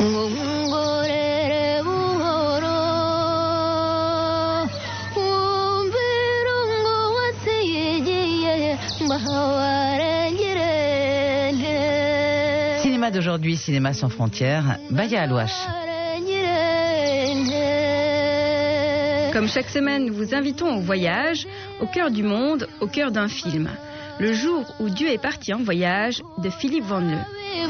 Cinéma d'aujourd'hui, cinéma sans frontières, Baya Alouache. Comme chaque semaine, nous vous invitons au voyage, au cœur du monde, au cœur d'un film. Le jour où Dieu est parti en voyage, de Philippe Van Leu.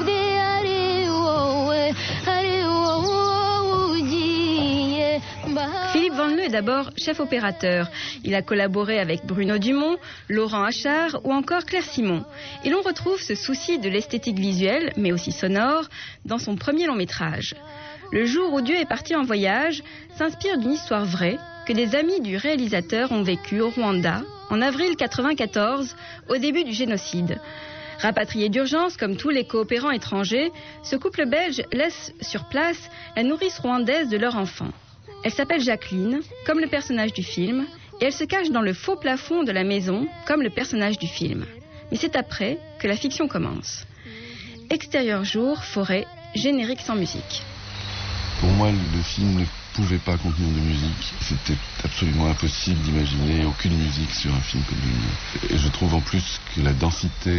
Philippe Van Leu est d'abord chef opérateur. Il a collaboré avec Bruno Dumont, Laurent Achard ou encore Claire Simon. Et l'on retrouve ce souci de l'esthétique visuelle, mais aussi sonore, dans son premier long métrage. Le jour où Dieu est parti en voyage s'inspire d'une histoire vraie que des amis du réalisateur ont vécue au Rwanda en avril 1994, au début du génocide. Rapatrié d'urgence comme tous les coopérants étrangers, ce couple belge laisse sur place la nourrice rwandaise de leur enfant. Elle s'appelle Jacqueline, comme le personnage du film, et elle se cache dans le faux plafond de la maison, comme le personnage du film. Mais c'est après que la fiction commence. Extérieur jour, forêt, générique sans musique. Pour moi, le film ne pouvait pas contenir de musique. C'était absolument impossible d'imaginer aucune musique sur un film comme lui. Et je trouve en plus que la densité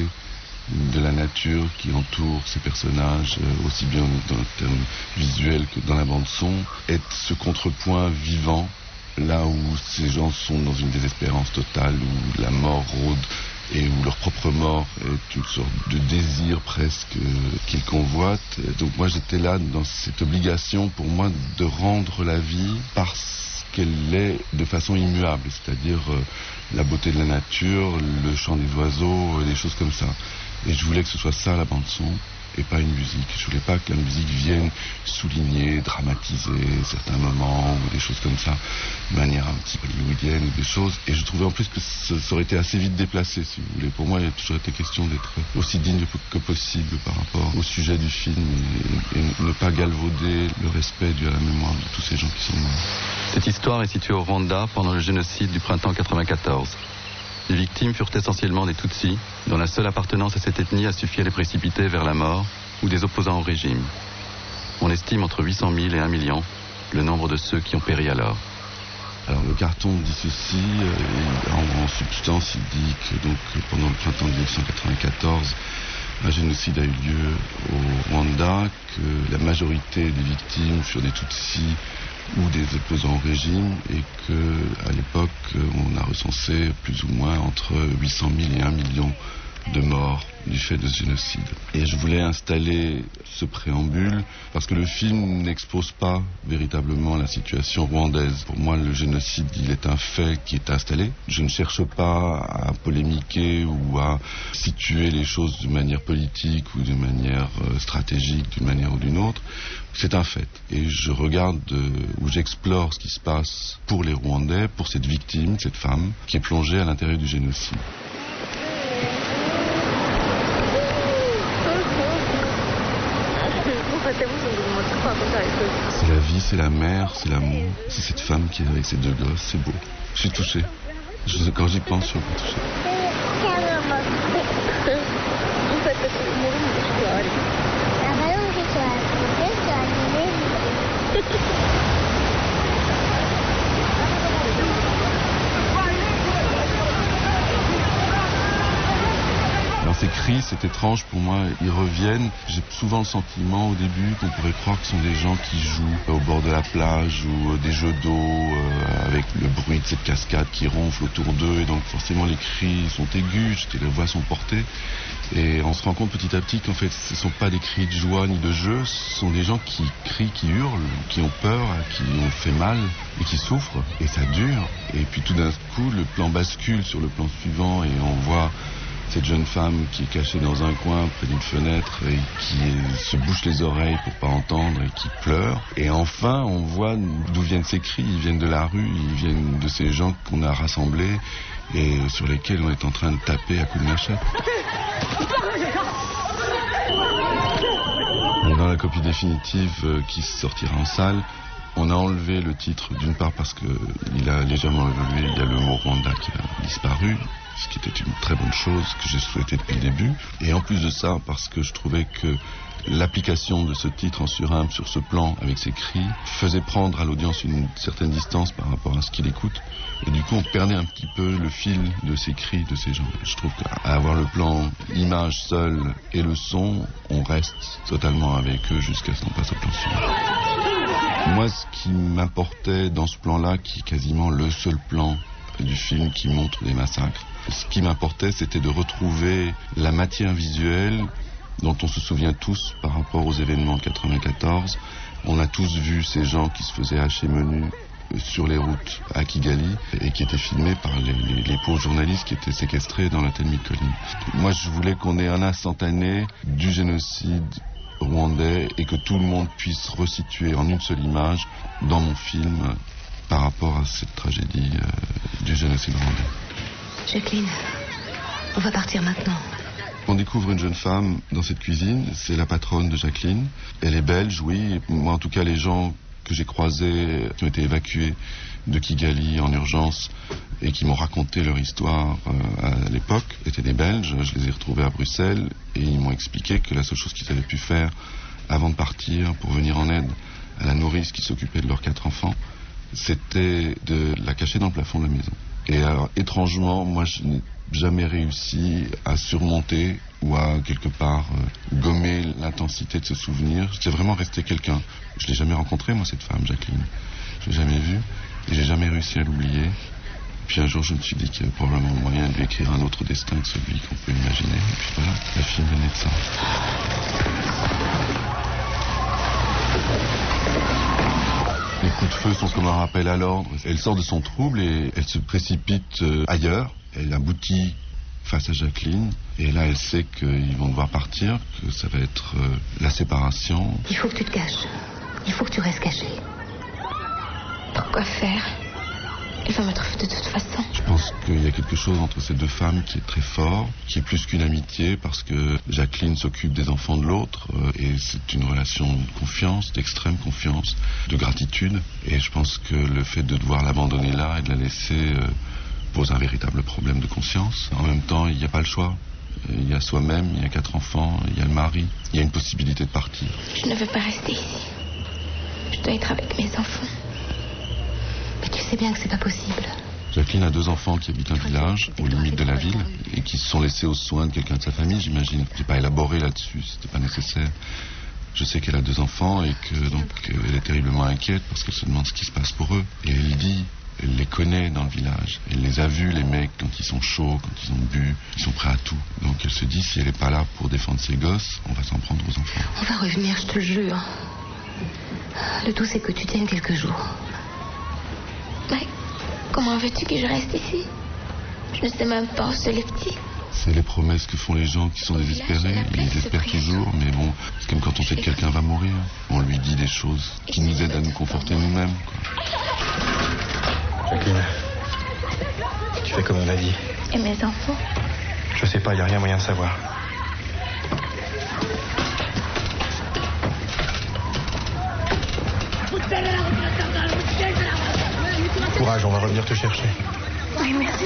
de la nature qui entoure ces personnages, aussi bien dans le terme visuel que dans la bande-son, est ce contrepoint vivant, là où ces gens sont dans une désespérance totale, où la mort rôde et où leur propre mort est une sorte de désir presque qu'ils convoitent. Donc moi j'étais là dans cette obligation pour moi de rendre la vie parce qu'elle est de façon immuable, c'est-à-dire la beauté de la nature, le chant des oiseaux, des choses comme ça. Et je voulais que ce soit ça la bande-son et pas une musique. Je voulais pas que la musique vienne souligner, dramatiser certains moments ou des choses comme ça, de manière un petit peu hollywoodienne ou des choses. Et je trouvais en plus que ça aurait été assez vite déplacé, si vous voulez. Pour moi, il a toujours été question d'être aussi digne que possible par rapport au sujet du film et ne pas galvauder le respect dû à la mémoire de tous ces gens qui sont morts. Cette histoire est située au Rwanda pendant le génocide du printemps 1994. Les victimes furent essentiellement des Tutsis, dont la seule appartenance à cette ethnie a suffi à les précipiter vers la mort, ou des opposants au régime. On estime entre 800 000 et 1 million le nombre de ceux qui ont péri alors. Alors le carton dit ceci, en substance il dit que donc, pendant le printemps 1994, un génocide a eu lieu au Rwanda, que la majorité des victimes furent des Tutsis ou des opposants au régime et que à l'époque on a recensé plus ou moins entre 800 000 et 1 million de morts du fait de ce génocide. Et je voulais installer ce préambule parce que le film n'expose pas véritablement la situation rwandaise. Pour moi, le génocide, il est un fait qui est installé. Je ne cherche pas à polémiquer ou à situer les choses d'une manière politique ou d'une manière stratégique, d'une manière ou d'une autre. C'est un fait. Et je regarde ou j'explore ce qui se passe pour les Rwandais, pour cette victime, cette femme, qui est plongée à l'intérieur du génocide. C'est la vie, c'est la mère, c'est l'amour. C'est cette femme qui est avec ses deux gosses, c'est beau. Je suis touché. Quand j'y pense, je suis touché. Alors ces cris, c'est étrange pour moi, ils reviennent. J'ai souvent le sentiment au début qu'on pourrait croire que ce sont des gens qui jouent au bord de la plage ou des jeux d'eau avec le bruit de cette cascade qui ronfle autour d'eux et donc forcément les cris sont aigus, les voix sont portées et on se rend compte petit à petit qu'en fait ce ne sont pas des cris de joie ni de jeu, ce sont des gens qui crient, qui hurlent, qui ont peur, qui ont fait mal et qui souffrent et ça dure et puis tout d'un coup le plan bascule sur le plan suivant et on voit cette jeune femme qui est cachée dans un coin près d'une fenêtre et qui se bouche les oreilles pour pas entendre et qui pleure. Et enfin, on voit d'où viennent ces cris. Ils viennent de la rue, ils viennent de ces gens qu'on a rassemblés et sur lesquels on est en train de taper à coups de machette. Dans la copie définitive qui sortira en salle, on a enlevé le titre d'une part parce qu'il a légèrement évolué, il y a le mot Rwanda qui a disparu. ce qui était une très bonne chose que j'ai souhaité depuis le début. Et en plus de ça, parce que je trouvais que l'application de ce titre en surimpe sur ce plan avec ses cris faisait prendre à l'audience une certaine distance par rapport à ce qu'il écoute. Et du coup, on perdait un petit peu le fil de ces cris, de ces gens. Je trouve qu'à avoir le plan image seul et le son, on reste totalement avec eux jusqu'à ce qu'on passe au plan suivant. Moi, ce qui m'importait dans ce plan-là, qui est quasiment le seul plan du film qui montre des massacres, ce qui m'importait, c'était de retrouver la matière visuelle dont on se souvient tous par rapport aux événements de 94. On a tous vu ces gens qui se faisaient hacher menus sur les routes à Kigali et qui étaient filmés par les pauvres journalistes qui étaient séquestrés dans l'hôtel Mikoline. Moi, je voulais qu'on ait un instantané du génocide rwandais et que tout le monde puisse resituer en une seule image dans mon film par rapport à cette tragédie du génocide rwandais. Jacqueline, on va partir maintenant. On découvre une jeune femme dans cette cuisine, c'est la patronne de Jacqueline. Elle est belge, oui. Moi, en tout cas, les gens que j'ai croisés, qui ont été évacués de Kigali en urgence et qui m'ont raconté leur histoire à l'époque, étaient des Belges. Je les ai retrouvés à Bruxelles et ils m'ont expliqué que la seule chose qu'ils avaient pu faire avant de partir pour venir en aide à la nourrice qui s'occupait de leurs 4 enfants, c'était de la cacher dans le plafond de la maison. Et alors, étrangement, moi, je n'ai jamais réussi à surmonter ou à quelque part gommer l'intensité de ce souvenir. J'étais vraiment resté quelqu'un. Je l'ai jamais rencontré, moi, cette femme, Jacqueline. Je l'ai jamais vue et j'ai jamais réussi à l'oublier. Puis un jour, je me suis dit qu'il y avait probablement moyen de lui écrire un autre destin que celui qu'on peut imaginer. Et puis voilà, le film venait de ça. Les coups de feu sont comme un rappel à l'ordre. Elle sort de son trouble et elle se précipite ailleurs. Elle aboutit face à Jacqueline. Et là, elle sait qu'ils vont devoir partir, que ça va être la séparation. Il faut que tu te caches. Il faut que tu restes caché. Pourquoi faire? Il va mettre feu de toute façon. Je pense qu'il y a quelque chose entre ces deux femmes qui est très fort, qui est plus qu'une amitié, parce que Jacqueline s'occupe des enfants de l'autre, et c'est une relation de confiance, d'extrême confiance, de gratitude. Et je pense que le fait de devoir l'abandonner là et de la laisser pose un véritable problème de conscience. En même temps, il n'y a pas le choix. Il y a soi-même, il y a 4 enfants, il y a le mari. Il y a une possibilité de partir. Je ne veux pas rester ici. Je dois être avec mes enfants. Mais tu sais bien que c'est pas possible. Jacqueline a 2 enfants qui habitent un village aux limites de la ville et qui se sont laissés aux soins de quelqu'un de sa famille, j'imagine. Je n'ai pas élaboré là-dessus, c'était pas nécessaire. Je sais qu'elle a 2 enfants et que donc elle est terriblement inquiète parce qu'elle se demande ce qui se passe pour eux. Et elle dit, elle les connaît dans le village. Elle les a vus, les mecs, quand ils sont chauds, quand ils ont bu, ils sont prêts à tout. Donc elle se dit, si elle n'est pas là pour défendre ses gosses, on va s'en prendre aux enfants. On va revenir, je te le jure. Le tout, c'est que tu tiennes quelques jours. Mais comment veux-tu que je reste ici? Je ne sais même pas où sont les petits. C'est les promesses que font les gens qui sont désespérés. Ils espèrent toujours, mais bon, c'est comme quand on sait que quelqu'un va mourir. On lui dit des choses qui nous aident à nous conforter nous-mêmes, quoi. Jacqueline, tu fais comme on a dit. Et mes enfants? Je sais pas, il n'y a rien moyen de savoir. Courage, on va revenir te chercher. Oui, merci.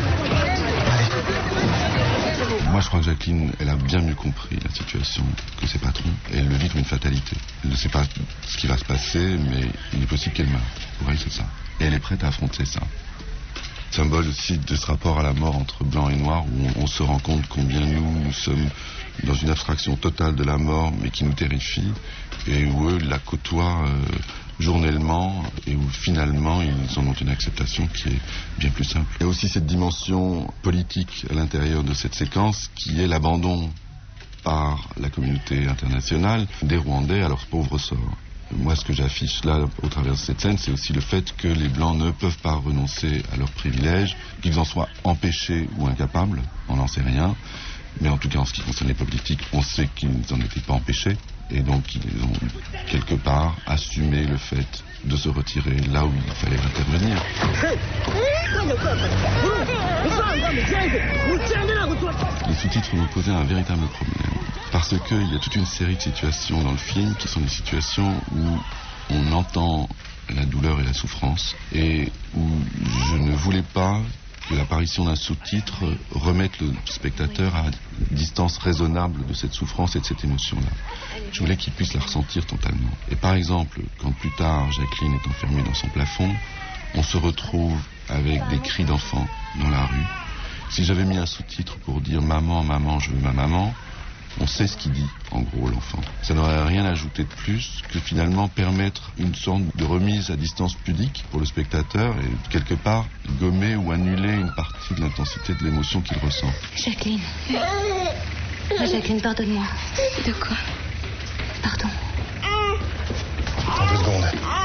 Moi, je crois que Jacqueline, elle a bien mieux compris la situation que ses patrons. Et elle le vit comme une fatalité. Elle ne sait pas ce qui va se passer, mais il est possible qu'elle meure. Pour elle, c'est ça. Et elle est prête à affronter ça. Symbole aussi de ce rapport à la mort entre blanc et noir, où on se rend compte combien nous sommes dans une abstraction totale de la mort, mais qui nous terrifie, et où eux la côtoient journellement, et où finalement ils en ont une acceptation qui est bien plus simple. Il y a aussi cette dimension politique à l'intérieur de cette séquence, qui est l'abandon par la communauté internationale des Rwandais à leur pauvre sort. Moi, ce que j'affiche là, au travers de cette scène, c'est aussi le fait que les Blancs ne peuvent pas renoncer à leurs privilèges, qu'ils en soient empêchés ou incapables, on n'en sait rien. Mais en tout cas, en ce qui concerne les politiques, on sait qu'ils n'en étaient pas empêchés. Et donc, ils ont quelque part assumé le fait de se retirer là où il fallait intervenir. Les sous-titres me posaient un véritable problème. Parce qu'il y a toute une série de situations dans le film qui sont des situations où on entend la douleur et la souffrance et où je ne voulais pas que l'apparition d'un sous-titre remette le spectateur à distance raisonnable de cette souffrance et de cette émotion-là. Je voulais qu'il puisse la ressentir totalement. Et par exemple, quand plus tard Jacqueline est enfermée dans son plafond, on se retrouve avec des cris d'enfants dans la rue. Si j'avais mis un sous-titre pour dire « Maman, maman, je veux ma maman », on sait ce qu'il dit, en gros, l'enfant. Ça n'aurait rien ajouté de plus que finalement permettre une sorte de remise à distance pudique pour le spectateur et quelque part gommer ou annuler une partie de l'intensité de l'émotion qu'il ressent. Jacqueline. Jacqueline, pardonne-moi. De quoi? Pardon. Attends 2 secondes.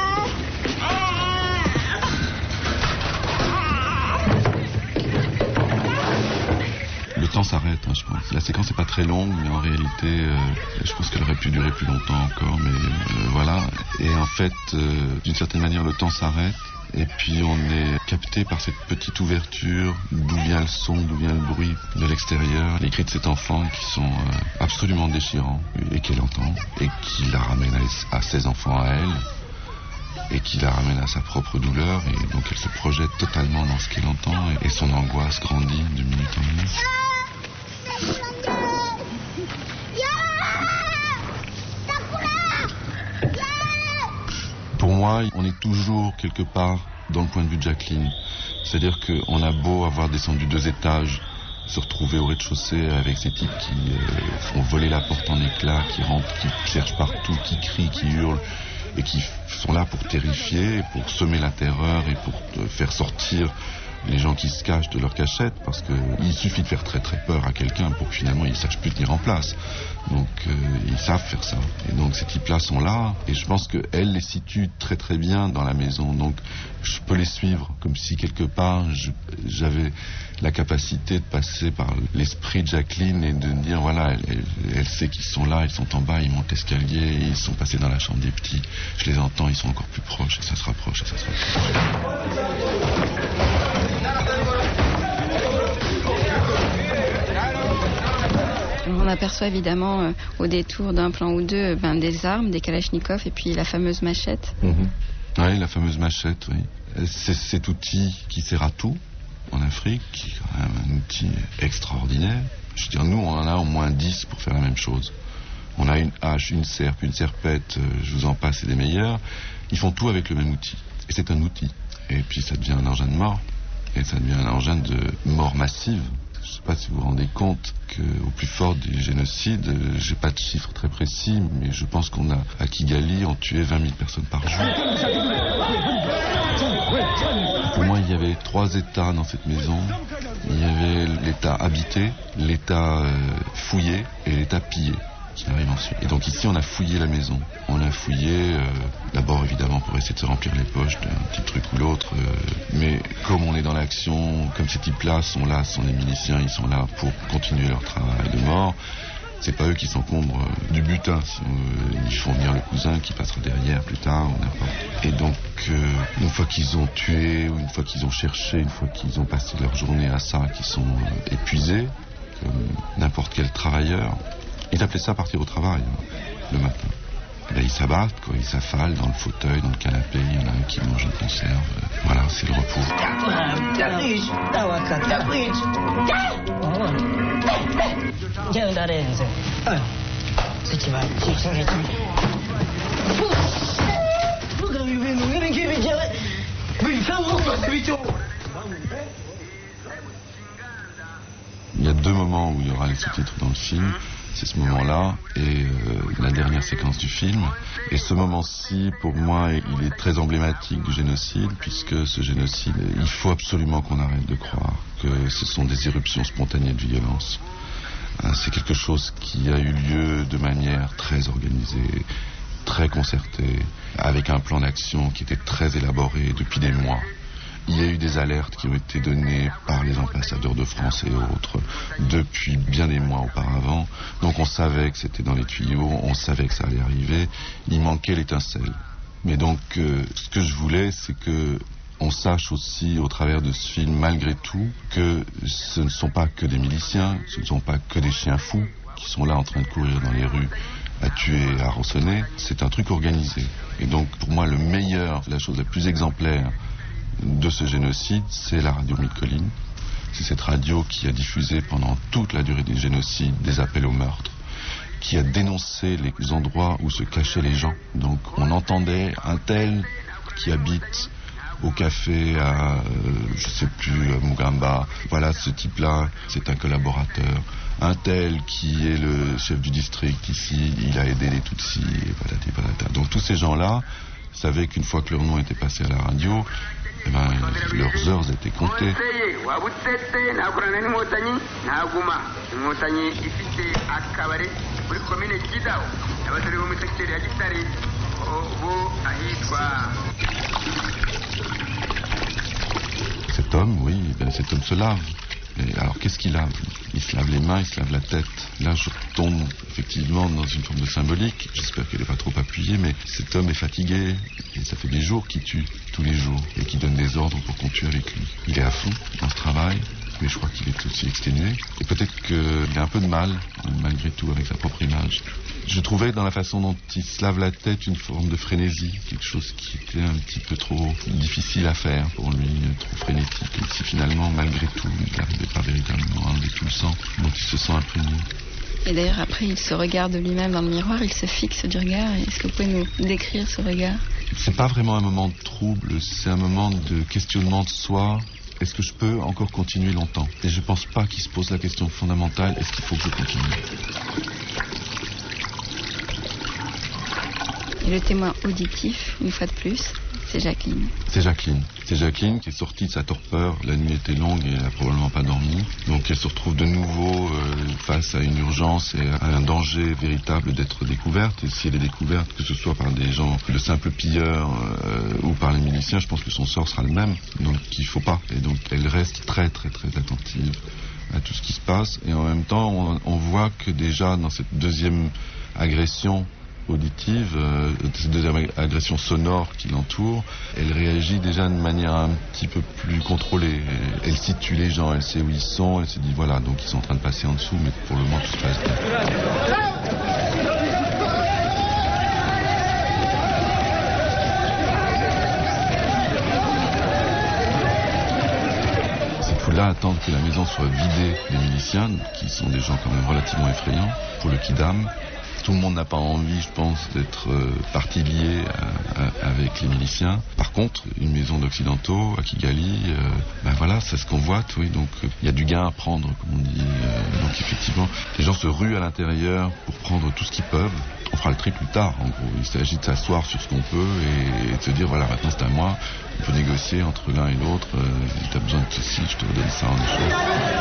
Le temps s'arrête, je pense. La séquence n'est pas très longue, mais en réalité, je pense qu'elle aurait pu durer plus longtemps encore, mais voilà. Et en fait, d'une certaine manière, le temps s'arrête, et puis on est capté par cette petite ouverture, d'où vient le son, d'où vient le bruit de l'extérieur, les cris de cet enfant qui sont absolument déchirants, et qu'elle entend, et qui la ramène à ses enfants à elle, et qui la ramène à sa propre douleur, et donc elle se projette totalement dans ce qu'elle entend, et son angoisse grandit de minute en minute. Pour moi, on est toujours quelque part dans le point de vue de Jacqueline. C'est-à-dire qu'on a beau avoir descendu 2 étages, se retrouver au rez-de-chaussée avec ces types qui font voler la porte en éclats, qui rentrent, qui cherchent partout, qui crient, qui hurlent, et qui sont là pour terrifier, pour semer la terreur et pour faire sortir les gens qui se cachent de leur cachette, parce qu'il suffit de faire très très peur à quelqu'un pour que finalement ils ne sachent plus tenir en place. Donc ils savent faire ça. Et donc ces types-là sont là, et je pense qu'elle les situe très très bien dans la maison. Donc je peux les suivre, comme si quelque part j'avais la capacité de passer par l'esprit de Jacqueline et de dire voilà, elle sait qu'ils sont là, ils sont en bas, ils montent l'escalier, ils sont passés dans la chambre des petits. Je les entends, ils sont encore plus proches, et ça se rapproche, et ça se rapproche. On aperçoit évidemment au détour d'un plan ou deux des armes, des kalachnikovs et puis la fameuse machette. Oui, la fameuse machette, oui. C'est cet outil qui sert à tout en Afrique, qui est quand même un outil extraordinaire. Je veux dire, nous, on en a au moins 10 pour faire la même chose. On a une hache, une serpe, une serpette, je vous en passe, c'est des meilleurs. Ils font tout avec le même outil. Et c'est un outil. Et puis ça devient un engin de mort. Et ça devient un engin de mort massive. Je ne sais pas si vous vous rendez compte qu'au plus fort des génocides, j'ai pas de chiffre très précis, mais je pense qu'on a, à Kigali, on tuait 20 000 personnes par jour. Pour moi, il y avait 3 états dans cette maison. Il y avait l'état habité, l'état fouillé et l'état pillé qui arrive ensuite. Et donc ici, on a fouillé la maison. On a fouillé, d'abord évidemment pour essayer de se remplir les poches d'un petit truc ou l'autre, mais comme on est dans l'action, comme ces types-là sont là, ce sont des miliciens, ils sont là pour continuer leur travail de mort. C'est pas eux qui s'encombrent du butin. Ils font venir le cousin qui passera derrière plus tard ou n'importe. Et donc, une fois qu'ils ont tué, ou une fois qu'ils ont cherché, une fois qu'ils ont passé leur journée à ça, qu'ils sont épuisés, comme n'importe quel travailleur, ils appelaient ça partir au travail, le matin. Et là, ils s'abattent, quoi, ils s'affalent dans le fauteuil, dans le canapé, il y en a un qui mange une conserve. Voilà, c'est le repos. Il y a 2 moments où il y aura les sous-titres dans le film. C'est ce moment-là et la dernière séquence du film. Et ce moment-ci, pour moi, il est très emblématique du génocide, puisque ce génocide, il faut absolument qu'on arrête de croire que ce sont des éruptions spontanées de violence. C'est quelque chose qui a eu lieu de manière très organisée, très concertée, avec un plan d'action qui était très élaboré depuis des mois. Il y a eu des alertes qui ont été données par les ambassadeurs de France et autres depuis bien des mois auparavant. Donc on savait que c'était dans les tuyaux, on savait que ça allait arriver. Il manquait l'étincelle. Mais donc ce que je voulais, c'est que on sache aussi au travers de ce film, malgré tout, que ce ne sont pas que des miliciens, ce ne sont pas que des chiens fous qui sont là en train de courir dans les rues à tuer et à rançonner. C'est un truc organisé. Et donc pour moi, le meilleur, la chose la plus exemplaire de ce génocide, c'est la radio Mille Collines, C'est cette radio qui a diffusé pendant toute la durée du génocide des appels au meurtre, qui a dénoncé les endroits où se cachaient les gens. Donc on entendait un tel qui habite au café à, je sais plus, à Mugamba. Voilà, ce type-là, c'est un collaborateur. Un tel qui est le chef du district ici, il a aidé les Tutsis, et patati patata. Donc tous ces gens-là savaient qu'une fois que leur nom était passé à la radio, eh ben, leurs heures étaient comptées. Cet homme, oui, ben cet homme se lave. Et alors qu'est-ce qu'il lave? Il se lave les mains, il se lave la tête. Là, je tombe effectivement dans une forme de symbolique. J'espère qu'elle n'est pas trop appuyée, mais cet homme est fatigué. Et ça fait des jours qu'il tue, tous les jours, et qu'il donne des ordres pour qu'on tue avec lui. Il est à fond dans ce travail, mais je crois qu'il est aussi exténué. Et peut-être qu'il a un peu de mal, malgré tout, avec sa propre image. Je trouvais dans la façon dont il se lave la tête une forme de frénésie, quelque chose qui était un petit peu trop difficile à faire pour lui, trop frénétique, et si finalement, malgré tout, il n'arrivait pas véritablement à enlever tout le sang, donc il se sent imprégné. Et d'ailleurs, après, il se regarde lui-même dans le miroir, il se fixe du regard. Est-ce que vous pouvez nous décrire ce regard? C'est pas vraiment un moment de trouble, c'est un moment de questionnement de soi. Est-ce que je peux encore continuer longtemps? Et je pense pas qu'il se pose la question fondamentale, est-ce qu'il faut que je continue? Et le témoin auditif, une fois de plus, c'est Jacqueline. C'est Jacqueline. C'est Jacqueline qui est sortie de sa torpeur. La nuit était longue et elle n'a probablement pas dormi. Donc elle se retrouve de nouveau face à une urgence et à un danger véritable d'être découverte. Et si elle est découverte, que ce soit par des gens, de simples pilleurs ou par les miliciens, je pense que son sort sera le même. Donc il ne faut pas. Et donc elle reste très très très attentive à tout ce qui se passe. Et en même temps, on voit que déjà dans cette deuxième agression auditive, cette deuxième agression sonore qui l'entoure, elle réagit déjà de manière un petit peu plus contrôlée. Elle situe les gens, elle sait où ils sont, elle se dit voilà, donc ils sont en train de passer en dessous, mais pour le moment tout se passe bien. Ces foules-là attendent que la maison soit vidée des miliciens, qui sont des gens quand même relativement effrayants, pour le kidam. Tout le monde n'a pas envie, je pense, d'être partie liée avec les miliciens. Par contre, une maison d'occidentaux à Kigali, ben voilà, c'est ce qu'on voit, oui. Donc il y a du gain à prendre, comme on dit. Donc effectivement, les gens se ruent à l'intérieur pour prendre tout ce qu'ils peuvent. On fera le tri plus tard, en gros. Il s'agit de s'asseoir sur ce qu'on peut et de se dire, voilà, maintenant c'est à moi. On peut négocier entre l'un et l'autre. Tu as besoin de ceci, je te redonne ça en échange.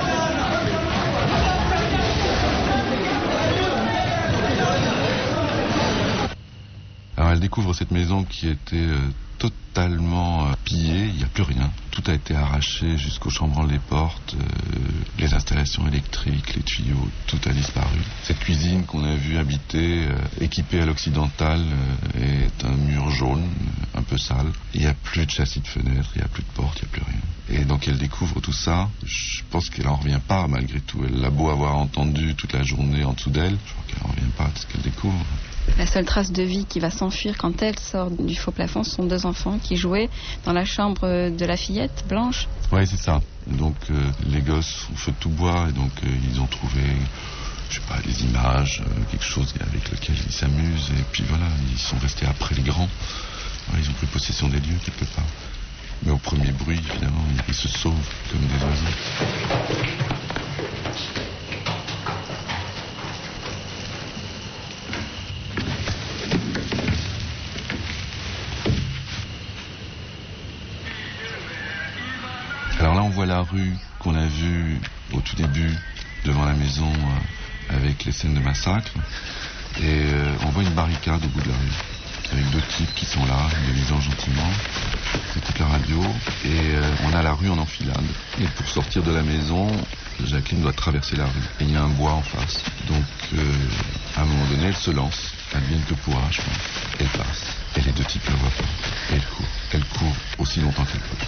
Alors elle découvre cette maison qui était totalement pillée, il n'y a plus rien. Tout a été arraché jusqu'au chambranle des portes, les installations électriques, les tuyaux, tout a disparu. Cette cuisine qu'on a vue habitée, équipée à l'occidental, est un mur jaune, un peu sale. Il n'y a plus de châssis de fenêtres, il n'y a plus de portes, il n'y a plus rien. Et donc elle découvre tout ça. Je pense qu'elle n'en revient pas malgré tout. Elle l'a beau avoir entendu toute la journée en dessous d'elle, je crois qu'elle n'en revient pas de ce qu'elle découvre. La seule trace de vie qui va s'enfuir quand elle sort du faux plafond, ce sont deux enfants qui jouaient dans la chambre de la fillette blanche. Oui, c'est ça. Donc les gosses ont feu de tout bois et donc ils ont trouvé, je sais pas, des images, quelque chose avec lequel ils s'amusent et puis voilà, ils sont restés après les grands. Voilà, ils ont pris possession des lieux quelque part. Mais au premier bruit, évidemment, ils se sauvent comme des oiseaux. Alors là, on voit la rue qu'on a vue au tout début, devant la maison, avec les scènes de massacre. Et on voit une barricade au bout de la rue, avec deux types qui sont là, ils lisant gentiment, ils écoutent la radio. Et on a la rue en enfilade. Et pour sortir de la maison, Jacqueline doit traverser la rue. Et il y a un bois en face. Donc, à un moment donné, elle se lance. Advienne que pourra, je pense. Elle passe. Et les deux types ne la voient pas. Et elle court. Elle court aussi longtemps qu'elle peut.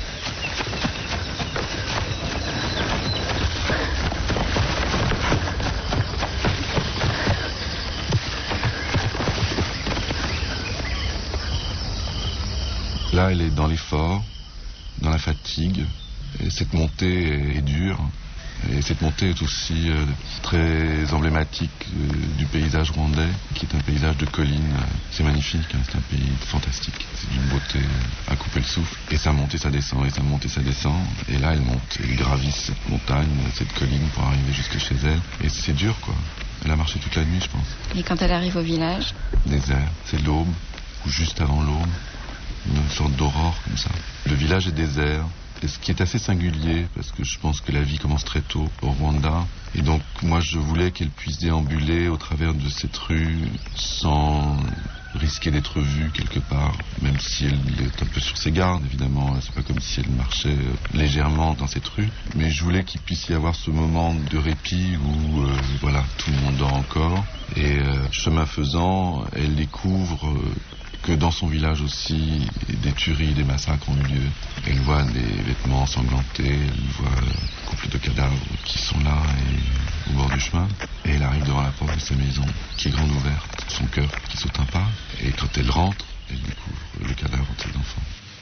Là, elle est dans l'effort, dans la fatigue. Et cette montée est dure. Et cette montée est aussi très emblématique du paysage rwandais, qui est un paysage de collines. C'est magnifique, hein, c'est un pays fantastique. C'est d'une beauté à couper le souffle. Et ça monte et ça descend, et ça monte et ça descend. Et là, elle monte. Elle gravisse cette montagne, cette colline pour arriver jusque chez elle. Et c'est dur, quoi. Elle a marché toute la nuit, je pense. Et quand elle arrive au village? Désert. C'est l'aube, ou juste avant l'aube. Une sorte d'aurore, comme ça. Le village est désert. Et ce qui est assez singulier, parce que je pense que la vie commence très tôt au Rwanda. Et donc, moi, je voulais qu'elle puisse déambuler au travers de cette rue sans risquer d'être vue quelque part, même si elle est un peu sur ses gardes, évidemment. C'est pas comme si elle marchait légèrement dans cette rue. Mais je voulais qu'il puisse y avoir ce moment de répit où, voilà, tout le monde dort encore. Et chemin faisant, elle découvre que dans son village aussi, des tueries, des massacres ont eu lieu. Elle voit des vêtements ensanglantés, elle voit un couple de cadavres qui sont là et au bord du chemin. Et elle arrive devant la porte de sa maison, qui est grande ouverte, son cœur qui saute un pas. Et quand elle rentre, elle découvre le cadavre de ses enfants.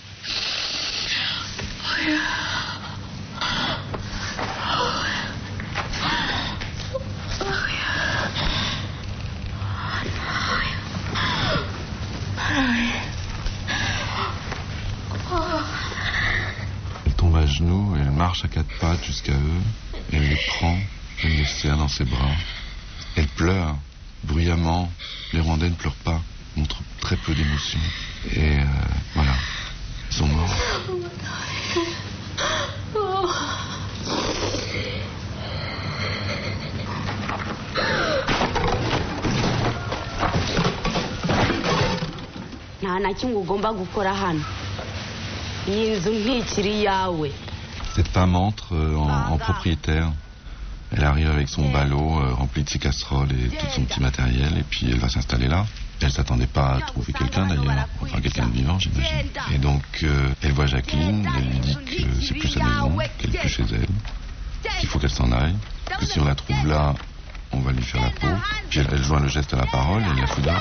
Elle tombe à genoux et elle marche à quatre pattes jusqu'à eux. Elle les prend, elle les serre dans ses bras. Elle pleure bruyamment. Les Rwandais ne pleurent pas, montrent très peu d'émotion. Et voilà, ils sont morts. Cette femme entre en propriétaire. Elle arrive avec son ballot rempli de ses casseroles et tout son petit matériel, et puis elle va s'installer là. Elle s'attendait pas à trouver quelqu'un d'ailleurs, enfin quelqu'un de vivant j'imagine. Et donc elle voit Jacqueline, elle lui dit que c'est plus sa maison, qu'elle n'est plus chez elle, qu'il faut qu'elle s'en aille, que si on la trouve là, on va lui faire la peau. Puis elle joint le geste à la parole et elle la fout dehors.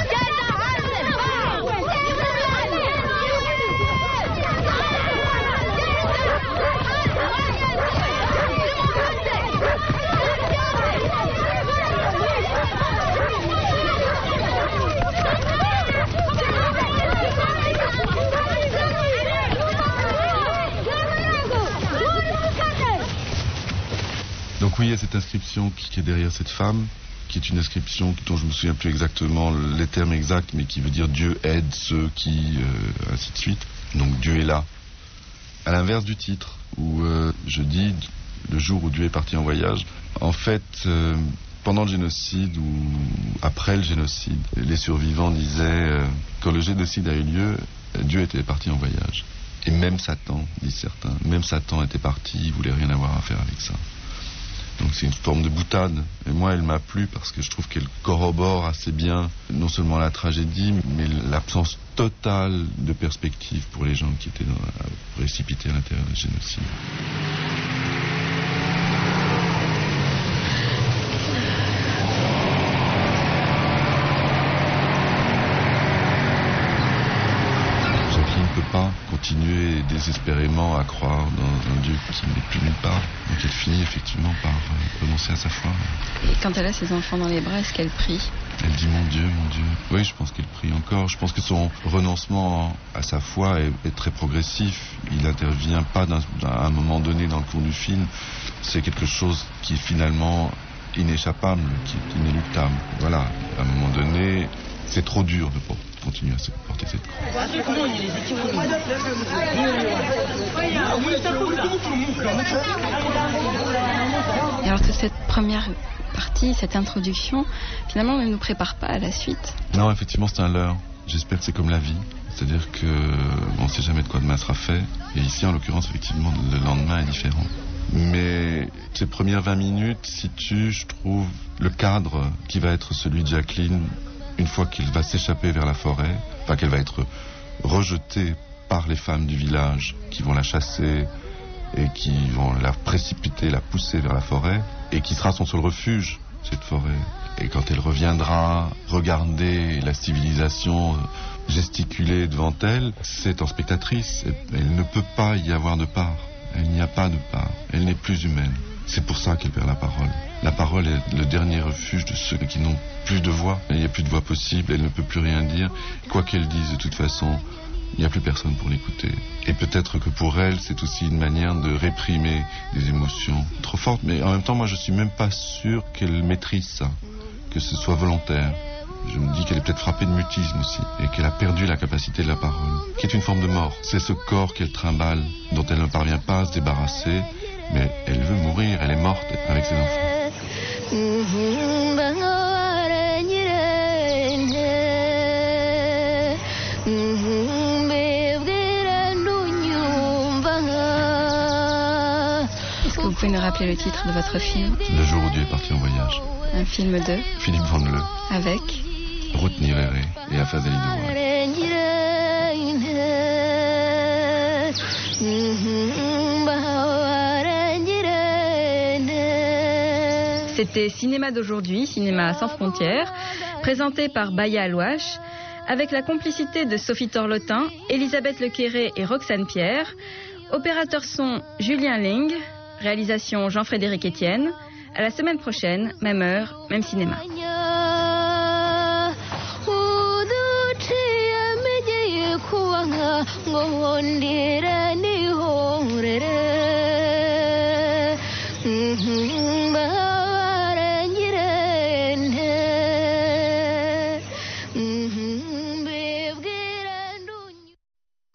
Donc oui, il y a cette inscription qui est derrière cette femme, qui est une inscription dont je ne me souviens plus exactement les termes exacts, mais qui veut dire Dieu aide ceux qui... ainsi de suite. Donc Dieu est là. À l'inverse du titre, où je dis le jour où Dieu est parti en voyage. En fait, pendant le génocide ou après le génocide, les survivants disaient quand le génocide a eu lieu, Dieu était parti en voyage. Et même Satan, disent certains, même Satan était parti, il voulait rien avoir à faire avec ça. Donc c'est une forme de boutade. Et moi, elle m'a plu parce que je trouve qu'elle corrobore assez bien non seulement la tragédie, mais l'absence totale de perspective pour les gens qui étaient précipités à l'intérieur du génocide. Ne peut pas continuer désespérément à croire dans un Dieu qui n'est plus nulle part. Donc elle finit effectivement par renoncer à sa foi. Et quand elle a ses enfants dans les bras, est-ce qu'elle prie? Elle dit mon Dieu, mon Dieu. Oui, je pense qu'elle prie encore. Je pense que son renoncement à sa foi est très progressif. Il n'intervient pas à un moment donné dans le cours du film. C'est quelque chose qui est finalement inéchappable, qui est inéluctable. Voilà, à un moment donné, c'est trop dur de continuer à se porter cette croix. Et alors que cette première partie, cette introduction, finalement, ne nous prépare pas à la suite. Non, effectivement, c'est un leurre. J'espère que c'est comme la vie. C'est-à-dire qu'on ne sait jamais de quoi demain sera fait. Et ici, en l'occurrence, effectivement, le lendemain est différent. Mais ces premières 20 minutes situent, je trouve, le cadre qui va être celui de Jacqueline une fois qu'elle va s'échapper vers la forêt, enfin qu'elle va être rejetée par les femmes du village qui vont la chasser et qui vont la précipiter, la pousser vers la forêt, et qui sera son seul refuge, cette forêt. Et quand elle reviendra regarder la civilisation gesticuler devant elle, c'est en spectatrice. Elle ne peut pas y avoir de part. Elle n'y a pas de part. Elle n'est plus humaine. C'est pour ça qu'elle perd la parole. La parole est le dernier refuge de ceux qui n'ont plus de voix. Il n'y a plus de voix possible, elle ne peut plus rien dire. Quoi qu'elle dise, de toute façon, il n'y a plus personne pour l'écouter. Et peut-être que pour elle, c'est aussi une manière de réprimer des émotions trop fortes. Mais en même temps, moi, je suis même pas sûr qu'elle maîtrise ça, que ce soit volontaire. Je me dis qu'elle est peut-être frappée de mutisme aussi, et qu'elle a perdu la capacité de la parole, qui est une forme de mort. C'est ce corps qu'elle trimballe, dont elle ne parvient pas à se débarrasser, mais elle veut mourir, elle est morte avec ses enfants. Est-ce que vous pouvez nous rappeler le titre de votre film? Le jour où Dieu est parti en voyage. Un film de Philippe Vandeleu. Avec Ruth Nirere et Afazali Douai. C'était Cinéma d'aujourd'hui, Cinéma sans frontières, présenté par Baya Alouache, avec la complicité de Sophie Torlotin, Elisabeth Lequéré et Roxane Pierre, opérateur son Julien Ling, réalisation Jean-Frédéric Etienne. À la semaine prochaine, même heure, même cinéma. Ngo